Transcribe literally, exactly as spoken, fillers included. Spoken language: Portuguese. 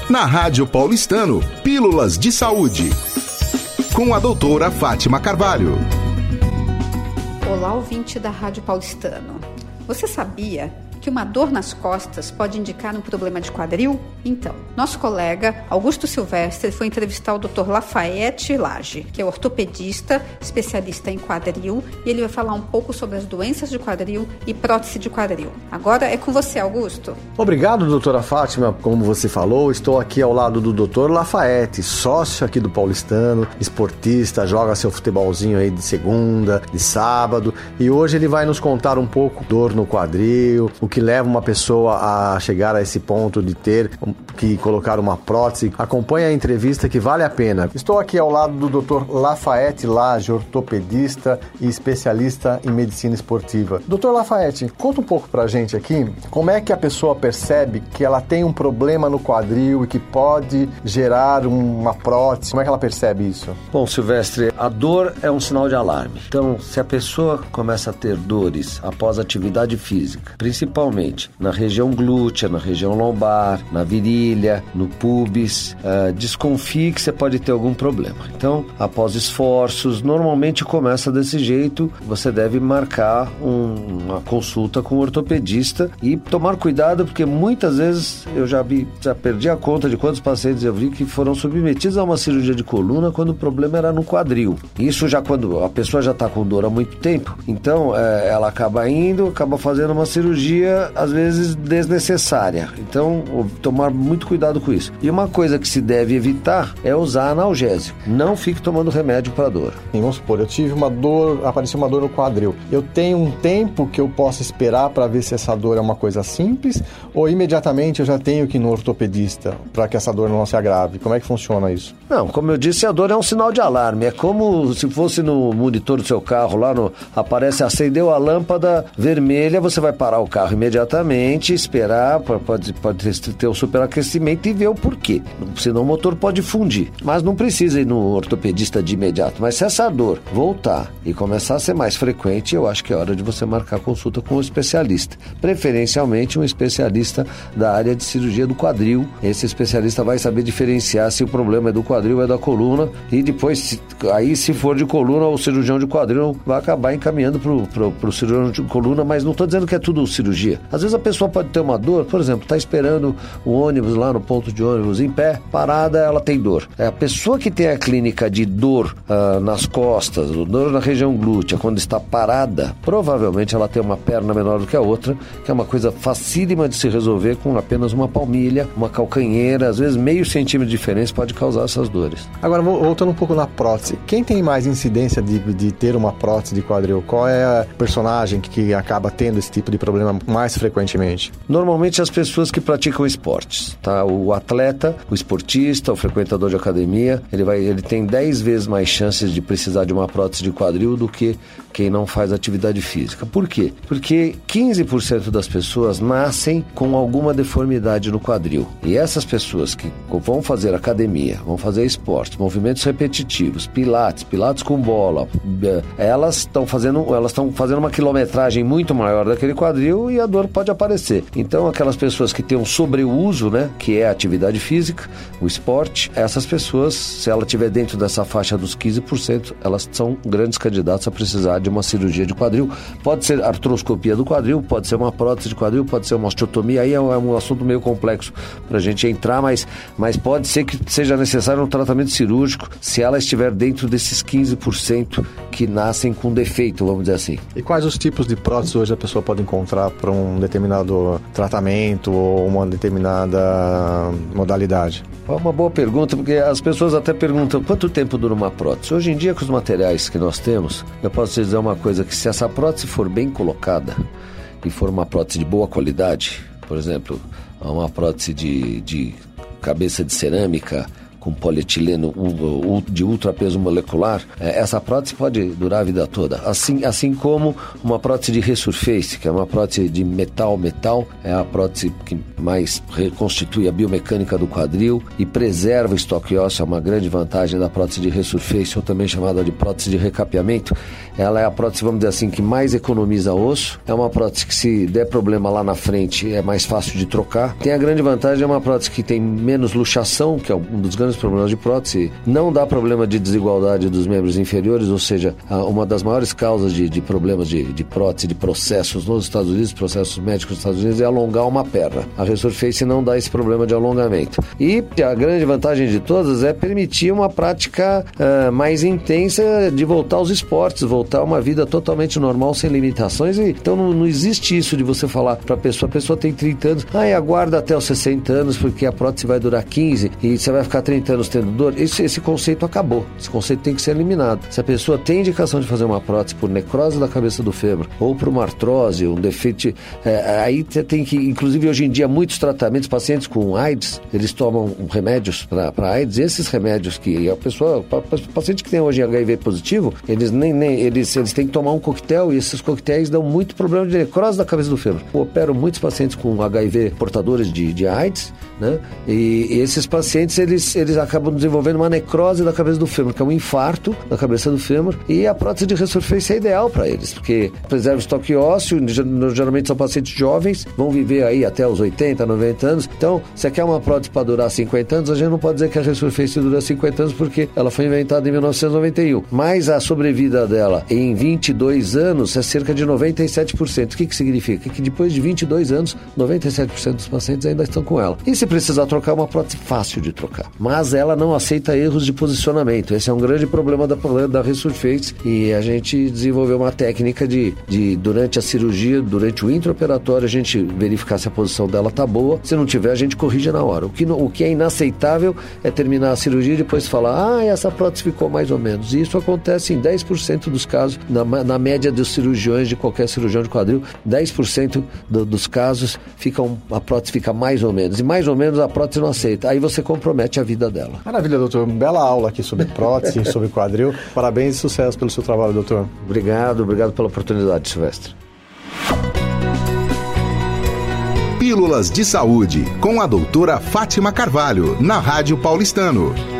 Na Rádio Paulistano, Pílulas de Saúde, com a doutora Fátima Carvalho. Olá, ouvinte da Rádio Paulistano. Você sabia que uma dor nas costas pode indicar um problema de quadril? Então, nosso colega Augusto Silvestre foi entrevistar o doutor Lafayette Lage, que é ortopedista, especialista em quadril, e ele vai falar um pouco sobre as doenças de quadril e prótese de quadril. Agora é com você, Augusto. Obrigado, doutora Fátima. Como você falou, estou aqui ao lado do doutor Lafayette, sócio aqui do Paulistano, esportista, joga seu futebolzinho aí de segunda, de sábado, e hoje ele vai nos contar um pouco dor no quadril, o que leva uma pessoa a chegar a esse ponto de ter que colocar uma prótese. Acompanhe a entrevista que vale a pena. Estou aqui ao lado do doutor Lafayette Lage, ortopedista e especialista em medicina esportiva. doutor Lafayette, conta um pouco pra gente aqui como é que a pessoa percebe que ela tem um problema no quadril e que pode gerar uma prótese. Como é que ela percebe isso? Bom, Silvestre, a dor é um sinal de alarme. Então, se a pessoa começa a ter dores após atividade física, principalmente na região glútea, na região lombar, na virilha, no pubis, uh, desconfie que você pode ter algum problema. Então, após esforços, normalmente começa desse jeito, você deve marcar um, uma consulta com um ortopedista e tomar cuidado, porque muitas vezes eu já vi, já perdi a conta de quantos pacientes eu vi que foram submetidos a uma cirurgia de coluna quando o problema era no quadril. Isso já quando a pessoa já está com dor há muito tempo, então é, ela acaba indo, acaba fazendo uma cirurgia às vezes desnecessária. Então, tomar muito cuidado com isso. E uma coisa que se deve evitar é usar analgésico. Não fique tomando remédio para dor. E vamos supor, eu tive uma dor, apareceu uma dor no quadril. Eu tenho um tempo que eu posso esperar para ver se essa dor é uma coisa simples ou imediatamente eu já tenho que ir no ortopedista para que essa dor não se agrave? Como é que funciona isso? Não, como eu disse, a dor é um sinal de alarme. É como se fosse no monitor do seu carro, lá no aparece, acendeu a lâmpada vermelha, você vai parar o carro imediatamente, esperar, pode, pode ter o superaquecimento e ver o porquê. Senão o motor pode fundir. Mas não precisa ir no ortopedista de imediato. Mas se essa dor voltar e começar a ser mais frequente, eu acho que é hora de você marcar consulta com um especialista. Preferencialmente um especialista da área de cirurgia do quadril. Esse especialista vai saber diferenciar se o problema é do quadril ou é da coluna. E depois, se, aí se for de coluna, o cirurgião de quadril vai acabar encaminhando para o cirurgião de coluna, mas não estou dizendo que é tudo cirurgia. Às vezes a pessoa pode ter uma dor, por exemplo, está esperando o ônibus lá no ponto de ônibus em pé, parada, ela tem dor. É a pessoa que tem a clínica de dor uh, nas costas, dor na região glútea, quando está parada, provavelmente ela tem uma perna menor do que a outra, que é uma coisa facílima de se resolver com apenas uma palmilha, uma calcanheira, às vezes meio centímetro de diferença pode causar essas dores. Agora, voltando um pouco na prótese, quem tem mais incidência de, de ter uma prótese de quadril? Qual é a personagem que, que acaba tendo esse tipo de problema mais frequentemente? Normalmente as pessoas que praticam esportes, tá? O atleta, o esportista, o frequentador de academia, ele, vai, ele tem dez vezes mais chances de precisar de uma prótese de quadril do que quem não faz atividade física. Por quê? Porque quinze por cento das pessoas nascem com alguma deformidade no quadril. E essas pessoas que vão fazer academia, vão fazer esportes, movimentos repetitivos, pilates, pilates com bola, elas estão fazendo, elas estão fazendo uma quilometragem muito maior daquele quadril e a dor pode aparecer. Então, aquelas pessoas que têm um sobreuso, né, que é a atividade física, o esporte, essas pessoas, se ela estiver dentro dessa faixa dos quinze por cento, elas são grandes candidatas a precisar de uma cirurgia de quadril. Pode ser artroscopia do quadril, pode ser uma prótese de quadril, pode ser uma osteotomia, aí é um, é um assunto meio complexo para a gente entrar, mas, mas pode ser que seja necessário um tratamento cirúrgico se ela estiver dentro desses quinze por cento que nascem com defeito, vamos dizer assim. E quais os tipos de próteses hoje a pessoa pode encontrar para um determinado tratamento ou uma determinada modalidade? É uma boa pergunta, porque as pessoas até perguntam quanto tempo dura uma prótese. Hoje em dia, com os materiais que nós temos, eu posso te dizer uma coisa, que se essa prótese for bem colocada e for uma prótese de boa qualidade, por exemplo, uma prótese de, de cabeça de cerâmica com polietileno de ultrapeso molecular, essa prótese pode durar a vida toda. Assim, assim como uma prótese de resurface, que é uma prótese de metal-metal, é a prótese que mais reconstitui a biomecânica do quadril e preserva o estoque ósseo. É uma grande vantagem da prótese de resurface, ou também chamada de prótese de recapeamento. Ela é a prótese, vamos dizer assim, que mais economiza osso. É uma prótese que, se der problema lá na frente, é mais fácil de trocar. Tem a grande vantagem, é uma prótese que tem menos luxação, que é um dos grandes problemas de prótese. Não dá problema de desigualdade dos membros inferiores, ou seja, uma das maiores causas de, de problemas de, de prótese, de processos nos Estados Unidos, processos médicos nos Estados Unidos, é alongar uma perna. A Resurface não dá esse problema de alongamento. E a grande vantagem de todas é permitir uma prática uh, mais intensa de voltar aos esportes, voltar a uma vida totalmente normal, sem limitações. E, então não, não existe isso de você falar para a pessoa, a pessoa tem trinta anos, ah, e aguarda até os sessenta anos porque a prótese vai durar quinze e você vai ficar trinta anos tendo dor. Esse, esse conceito acabou. Esse conceito tem que ser eliminado. Se a pessoa tem indicação de fazer uma prótese por necrose da cabeça do fêmur ou por uma artrose, um defeito, é, aí você tem que, inclusive hoje em dia, muitos tratamentos, pacientes com AIDS, eles tomam remédios para AIDS, e esses remédios que a pessoa, o paciente que tem hoje H I V positivo, eles nem, nem eles, eles têm que tomar um coquetel, e esses coquetéis dão muito problema de necrose da cabeça do fêmur. Eu opero muitos pacientes com H I V portadores de, de AIDS, né? E esses pacientes, eles, eles acabam desenvolvendo uma necrose da cabeça do fêmur, que é um infarto da cabeça do fêmur, e a prótese de Resurface é ideal para eles, porque preserva o estoque ósseo, geralmente são pacientes jovens, vão viver aí até os oitenta, noventa anos. Então, se quer uma prótese para durar cinquenta anos, a gente não pode dizer que a Resurface dura cinquenta anos, porque ela foi inventada em mil novecentos e noventa e um. Mas a sobrevida dela em vinte e dois anos é cerca de noventa e sete por cento. O que que significa? Que depois de vinte e dois anos, noventa e sete por cento dos pacientes ainda estão com ela. E se precisar trocar, é uma prótese fácil de trocar. Mas ela não aceita erros de posicionamento. Esse é um grande problema da, da Resurface, e a gente desenvolveu uma técnica de, de, durante a cirurgia, durante o intraoperatório, a gente verificar se a posição dela tá boa. Se não tiver, a gente corrige na hora. O que, o que é inaceitável é terminar a cirurgia e depois falar, ah, essa prótese ficou mais ou menos. E isso acontece em dez por cento dos casos, na, na média dos cirurgiões, de qualquer cirurgião de quadril, dez por cento do, dos casos ficam, a prótese fica mais ou menos. E mais ou menos a prótese não aceita. Aí você compromete a vida dela. Maravilha, doutor. Bela aula aqui sobre prótese, sobre quadril. Parabéns e sucesso pelo seu trabalho, doutor. Obrigado, obrigado pela oportunidade, Silvestre. Pílulas de Saúde, com a doutora Fátima Carvalho, na Rádio Paulistano.